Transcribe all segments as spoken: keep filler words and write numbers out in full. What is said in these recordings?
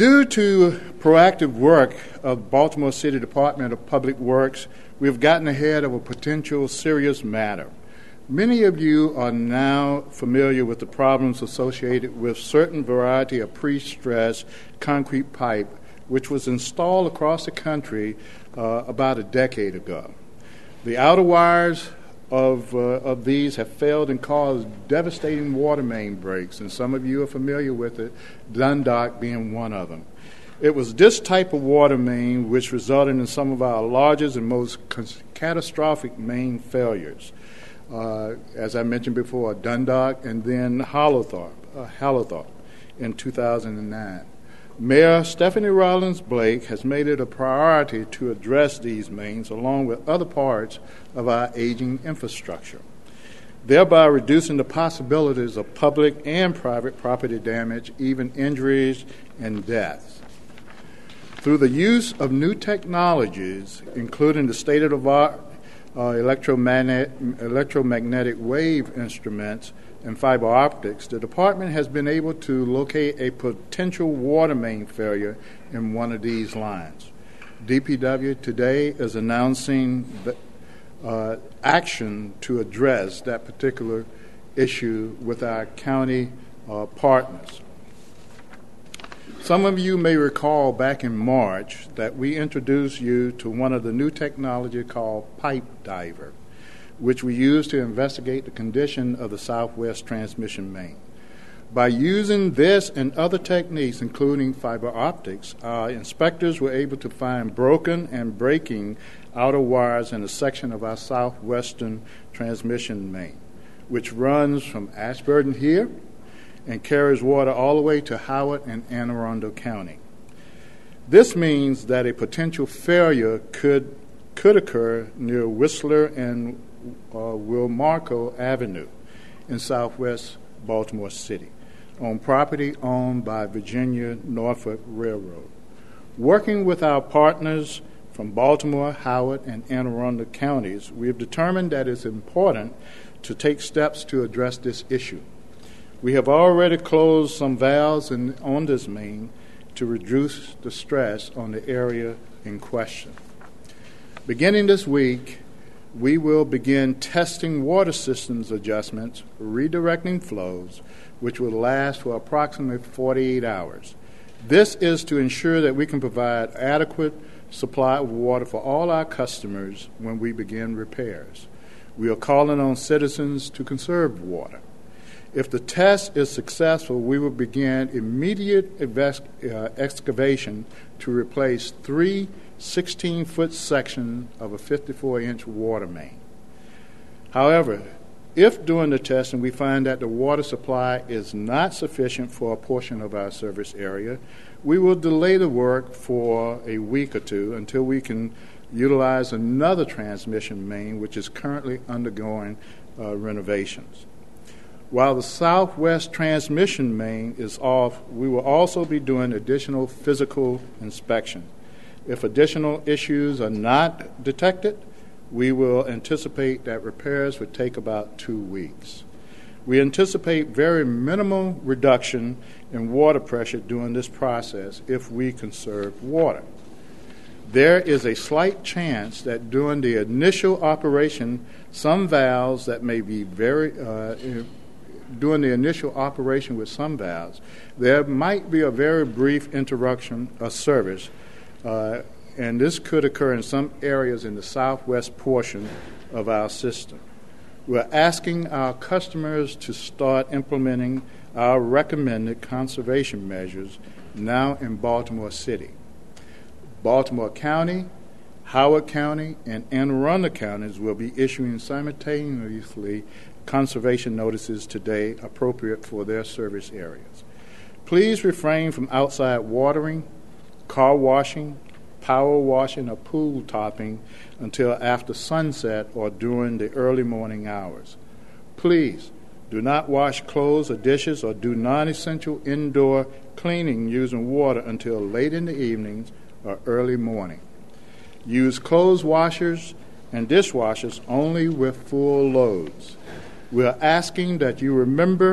Due to proactive work of Baltimore City Department of Public Works, we have gotten ahead of a potential serious matter. Many of you are now familiar with the problems associated with certain variety of pre-stressed concrete pipe, which was installed across the country uh, about a decade ago. The outer wires of, uh, of these have failed and caused devastating water main breaks, and some of you are familiar with it, Dundalk being one of them. It was this type of water main which resulted in some of our largest and most catastrophic main failures. Uh, as I mentioned before, Dundalk and then Hallowthorpe, uh, Hallowthorpe in two thousand nine. Mayor Stephanie Rawlings Blake has made it a priority to address these mains along with other parts of our aging infrastructure, thereby reducing the possibilities of public and private property damage, even injuries and deaths. Through the use of new technologies, including the state-of-the-art uh, electromagnetic, electromagnetic wave instruments and fiber optics, the department has been able to locate a potential water main failure in one of these lines. D P W today is announcing the, uh, action to address that particular issue with our county uh, partners. Some of you may recall back in March that we introduced you to one of the new technology called Pipe Diver, which we use to investigate the condition of the Southwest transmission main. By using this and other techniques, including fiber optics, our inspectors were able to find broken and breaking outer wires in a section of our southwestern transmission main, which runs from Ashburton here and carries water all the way to Howard and Anne Arundel County. This means that a potential failure could could occur near Whistler and uh, Wilmarco Avenue in southwest Baltimore City, on property owned by Virginia Norfolk Railroad. Working with our partners from Baltimore, Howard, and Anne Arundel counties, we have determined that it's important to take steps to address this issue. We have already closed some valves in, on this main to reduce the stress on the area in question. Beginning this week, we will begin testing water systems adjustments, redirecting flows, which will last for approximately forty-eight hours. This is to ensure that we can provide adequate supply of water for all our customers when we begin repairs. We are calling on citizens to conserve water. If the test is successful, we will begin immediate eves- uh, excavation to replace three sixteen-foot sections of a fifty-four inch water main. However, if during the testing we find that the water supply is not sufficient for a portion of our service area, we will delay the work for a week or two until we can utilize another transmission main, which is currently undergoing uh, renovations. While the southwest transmission main is off, we will also be doing additional physical inspection. If additional issues are not detected, we will anticipate that repairs would take about two weeks. We anticipate very minimal reduction in water pressure during this process if we conserve water. There is a slight chance that during the initial operation, some valves that may be very uh, during the initial operation with some valves, there might be a very brief interruption of service, uh, and this could occur in some areas in the southwest portion of our system. We're asking our customers to start implementing our recommended conservation measures now in Baltimore City. Baltimore County, Howard County, and Anne Arundel counties will be issuing simultaneously conservation notices today appropriate for their service areas. Please refrain from outside watering, car washing, power washing, or pool topping until after sunset or during the early morning hours. Please do not wash clothes or dishes or do non-essential indoor cleaning using water until late in the evenings or early morning. Use clothes washers and dishwashers only with full loads. We are asking that you remember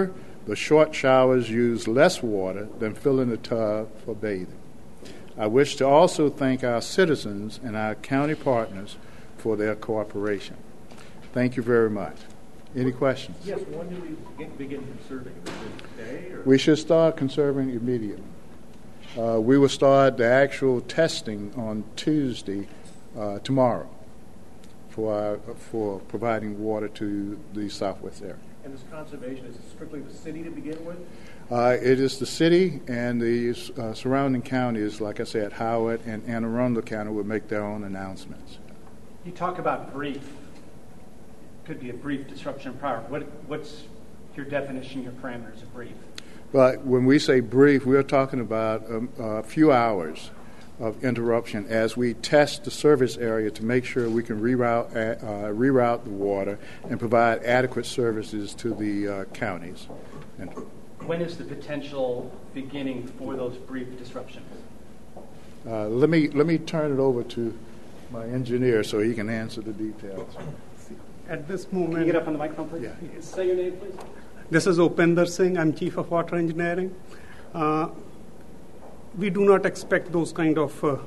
The short showers use less water than filling a tub for bathing. I wish to also thank our citizens and our county partners for their cooperation. Thank you very much. Any questions? Yes, when do we begin conserving? Is it today? Or? We should start conserving immediately. Uh, we will start the actual testing on Tuesday, uh, tomorrow, for our, for providing water to the southwest area. And this conservation, is it strictly the city to begin with? Uh, it is the city and the uh, surrounding counties, like I said, Howard and Anne Arundel County will make their own announcements. You talk about brief. Could be a brief disruption prior. What, what's your definition, your parameters of brief? But when we say brief, we're talking about um, a few hours of interruption as we test the service area to make sure we can reroute, uh, reroute the water and provide adequate services to the uh, counties. And when is the potential beginning for those brief disruptions? Uh, let me let me turn it over to my engineer so he can answer the details. At this moment, can you get up on the microphone, please? Yeah. Say your name, please. This is Upender Singh. I'm Chief of Water Engineering. Uh, we do not expect those kind of. Uh,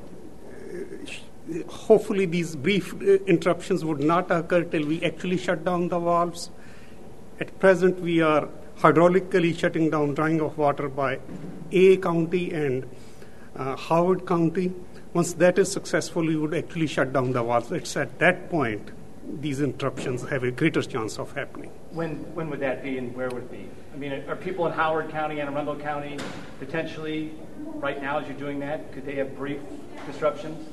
hopefully, these brief uh, interruptions would not occur till we actually shut down the valves. At present, we are hydraulically shutting down drying of water by A County and uh, Howard County. Once that is successful, we would actually shut down the valves. It's at that point these interruptions have a greater chance of happening. When when would that be, and where would it be? I mean, are people in Howard County and Arundel County potentially, right now as you're doing that, could they have brief disruptions?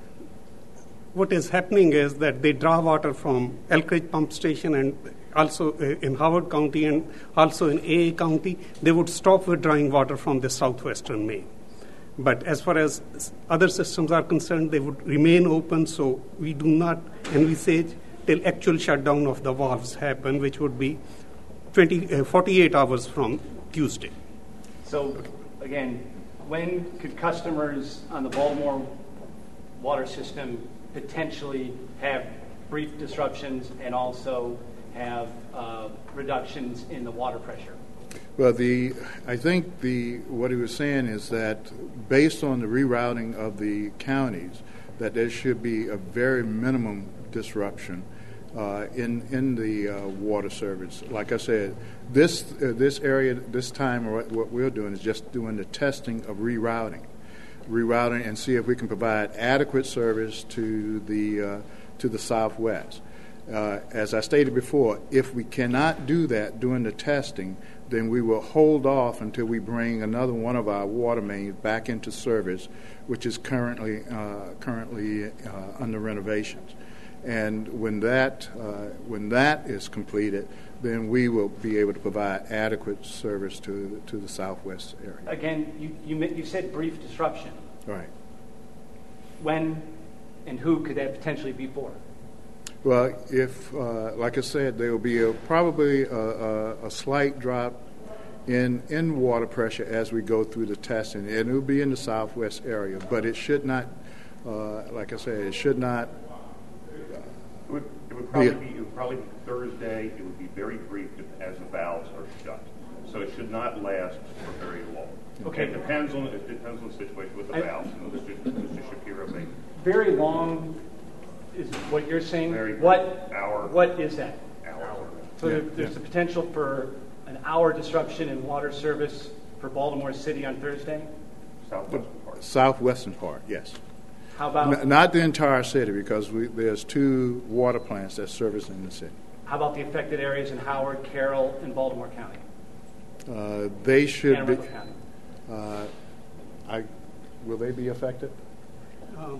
What is happening is that they draw water from Elk Ridge Pump Station and also in Howard County and also in A A County. They would stop withdrawing water from the southwestern main. But as far as other systems are concerned, they would remain open, so we do not envisage till actual shutdown of the valves happen, which would be twenty, uh, forty-eight hours from Tuesday. So, again, when could customers on the Baltimore water system potentially have brief disruptions and also have uh, reductions in the water pressure? Well, the I think the what he was saying is that based on the rerouting of the counties, that there should be a very minimum disruption uh, in in the uh, water service. Like I said, this uh, this area this time what, what we're doing is just doing the testing of rerouting, rerouting, and see if we can provide adequate service to the uh, to the southwest. Uh, as I stated before, if we cannot do that during the testing, then we will hold off until we bring another one of our water mains back into service, which is currently uh, currently uh, under renovations. And when that uh, when that is completed, then we will be able to provide adequate service to to the southwest area. Again, you you, you said brief disruption. Right. When and who could that potentially be for? Well, if, uh, like I said, there will be a, probably a, a, a slight drop in in water pressure as we go through the testing, and it will be in the southwest area. But it should not, uh, like I said, it should not. Uh, it, would, it would probably be, be it would probably be Thursday. It would be very brief as the valves are shut, so it should not last for very long. Okay, it depends on it depends on the situation with the I, valves. And Mister Mister Shapiro may. Very long is what you're saying. Very what hour? What is that? Hour. So yeah, there's yeah. the potential for an hour disruption in water service for Baltimore City on Thursday? Southwestern part. Southwestern part, yes. How about N- not the entire city, because we, there's two water plants that service in the city. how about the affected areas in Howard, Carroll, and Baltimore County? Uh, they should Anne be. Arundel County. Uh, I will they be affected? Um,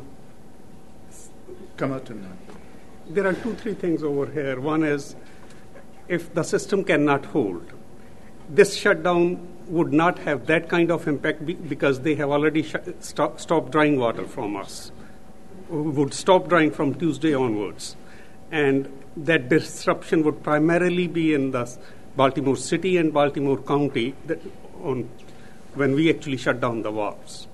Come up to me. There are two, three things over here. One is if the system cannot hold, this shutdown would not have that kind of impact be- because they have already sh- stop, stopped drying water from us. We would stop drying from Tuesday onwards. And that disruption would primarily be in the Baltimore City and Baltimore County that on, when we actually shut down the valves.